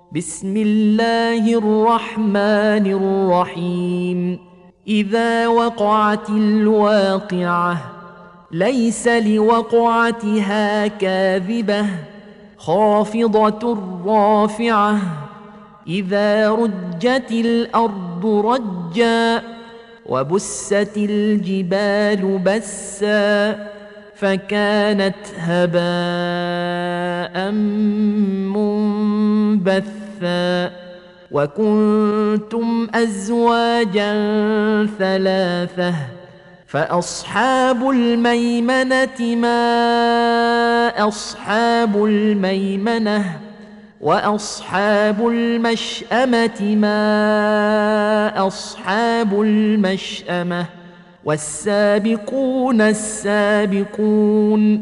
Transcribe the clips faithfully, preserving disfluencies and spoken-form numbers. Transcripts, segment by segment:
بسم الله الرحمن الرحيم إذا وقعت الواقعة ليس لوقعتها كاذبة خافضة رافعة إذا رجت الأرض رجا وبست الجبال بسا فكانت هباء منبثا وكنتم أزواجا ثلاثة فأصحاب الميمنة ما أصحاب الميمنة وأصحاب المشأمة ما أصحاب المشأمة والسابقون السابقون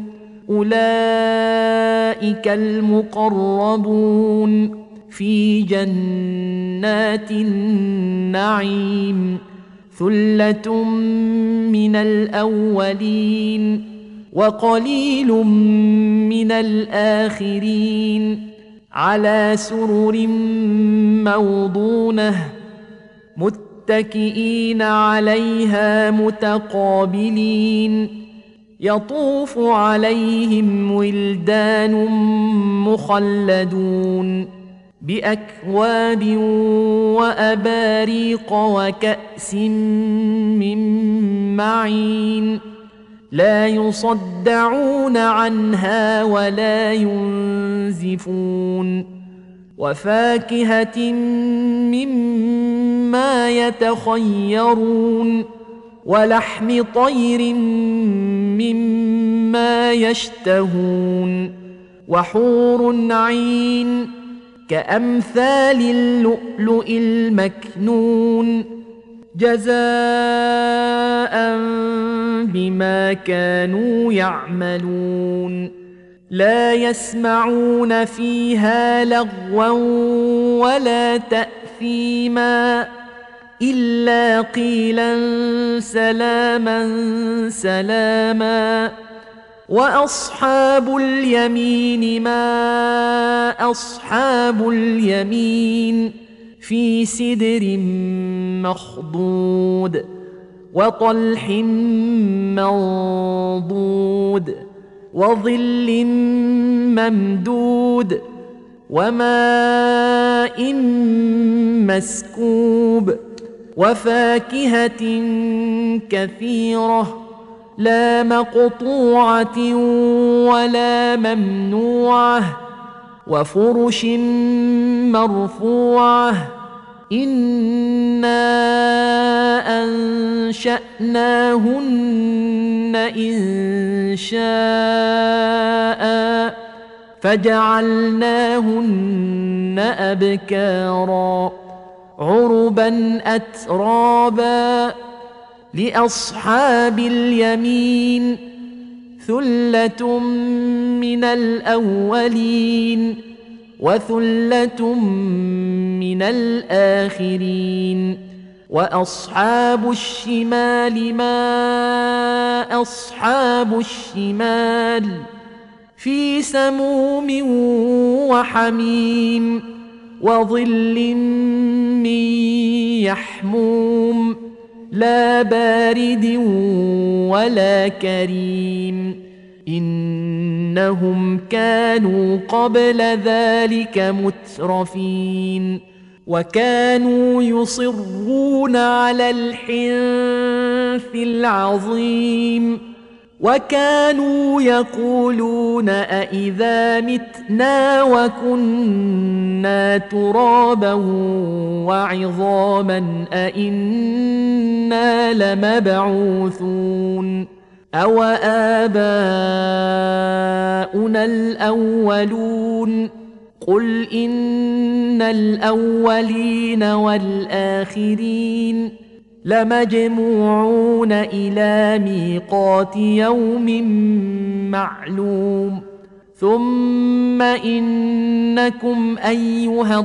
أولئك المقربون في جنات النعيم ثلة من الأولين وقليل من الآخرين على سرر موضونة متكئين عليها متقابلين يطوف عليهم ولدان مخلدون بأكواب وأباريق وكأس من معين لا يصدعون عنها ولا ينزفون وفاكهة مما يتخيرون ولحم طير مما يشتهون وحور عين كأمثال اللؤلؤ المكنون جزاء بما كانوا يعملون لا يسمعون فيها لغوا ولا تأثيما إلا قيلا سلاما سلاما وأصحاب اليمين ما أصحاب اليمين في سدر مخضود وطلح منضود وظل ممدود وماء مسكوب وفاكهة كثيرة لا مقطوعة ولا ممنوعة وفرش مرفوعة إنا أنشأناهن إن شاء فجعلناهن أبكارا عربا أترابا لأصحاب اليمين ثلة من الأولين وثلة من الآخرين وأصحاب الشمال ما أصحاب الشمال في سموم وحميم وظل من يحموم لا بارد ولا كريم إنهم كانوا قبل ذلك مترفين وكانوا يصرون على الحنث العظيم وكانوا يقولون أإذا متنا وكنا ترابا وعظاما أإنا لمبعوثون أو آباؤنا الأولون قل إن الأولين والآخرين لمجموعون إلى ميقات يوم معلوم ثم إنكم أيها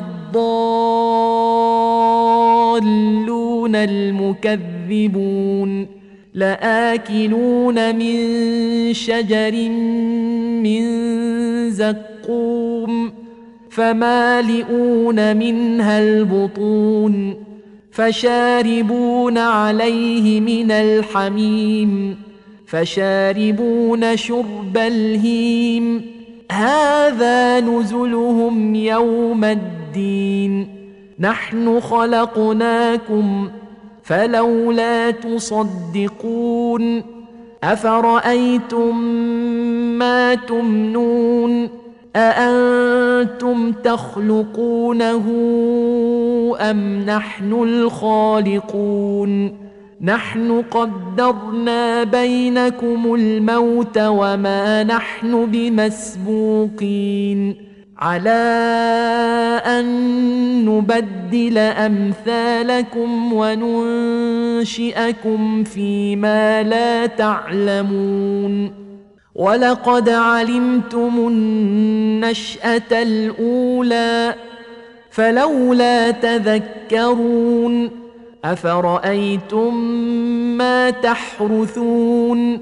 الضالون المكذبون لآكلون من شجر من زقوم فمالئون منها البطون فشاربون عليه من الحميم فشاربون شرب الهيم هذا نزلهم يوم الدين نحن خلقناكم فلولا تصدقون أفرأيتم ما تمنون أأنتم تخلقونه أم نحن الخالقون نحن قدرنا بينكم الموت وما نحن بمسبوقين على أن نبدل أمثالكم وننشئكم فيما لا تعلمون ولقد علمتم النشأة الأولى فلولا تذكرون أفرأيتم ما تحرثون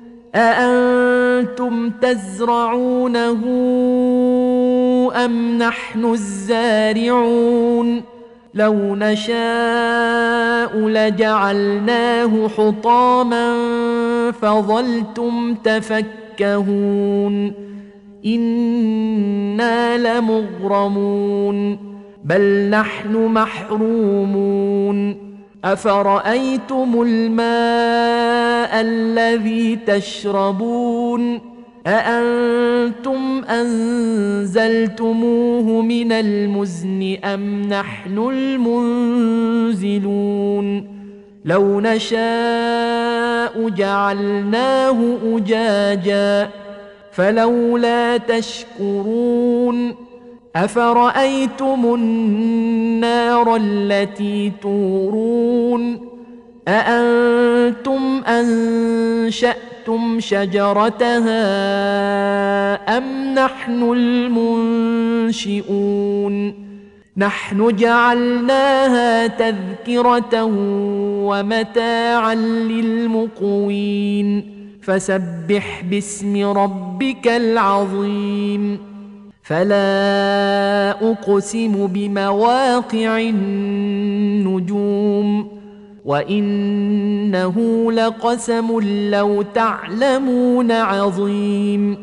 أأنتم تزرعونه أم نحن الزارعون لو نشاء لجعلناه حطاما فظلتم تفكهون إنا لمغرمون بل نحن محرومون أفرأيتم الماء الذي تشربون أأنتم أنزلتموه من المزن أم نحن المنزلون لو نشاء جعلناه أجاجا فلولا تشكرون أفرأيتم النار التي تورون أأنتم أنشأتم شجرتها أم نحن المنشئون نحن جعلناها تذكرة ومتاعا للمقوين فسبح باسم ربك العظيم فلا أقسم بمواقع النجوم وإنه لقسم لو تعلمون عظيم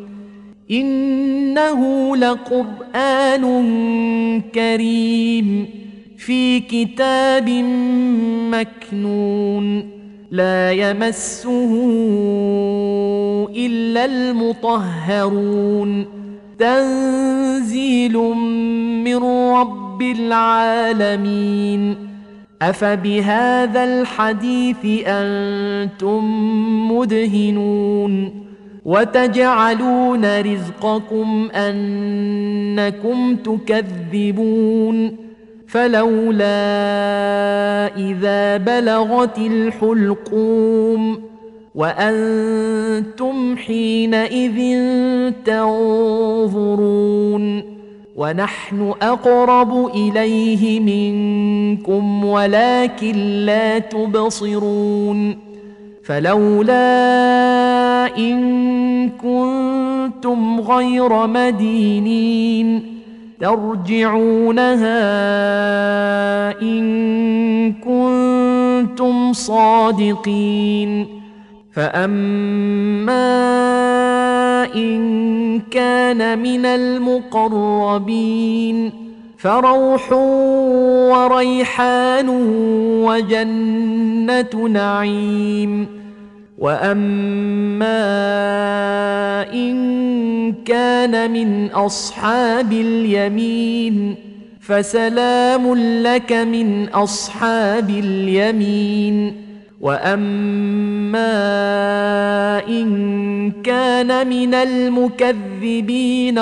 إنه لقرآن كريم في كتاب مكنون لا يمسه إلا المطهرون تنزيل من رب العالمين أفبهذا الحديث أنتم مدهنون وتجعلون رزقكم أنكم تكذبون فلولا إذا بلغت الحلقوم وأنتم حينئذ تنظرون ونحن أقرب إليه منكم ولكن لا تبصرون فلولا إن كنتم غير مدينين ترجعونها إن كنتم صادقين فأما إن كان من المقربين فروح وريحان وجنة نعيم وأما إن كان من أصحاب اليمين فسلام لك من أصحاب اليمين وأما إن كان من المكذبين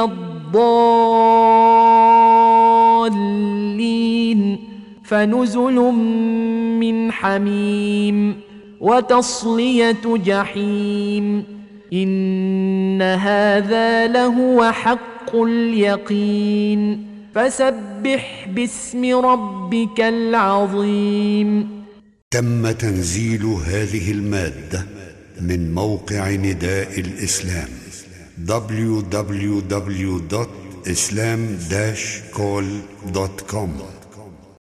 الضالين فنزل من حميم وتصلية جحيم إن هذا لهو حق اليقين فسبح باسم ربك العظيم. تم تنزيل هذه المادة من موقع نداء الإسلام دبليو دبليو دبليو دوت اسلام داش كول دوت كوم.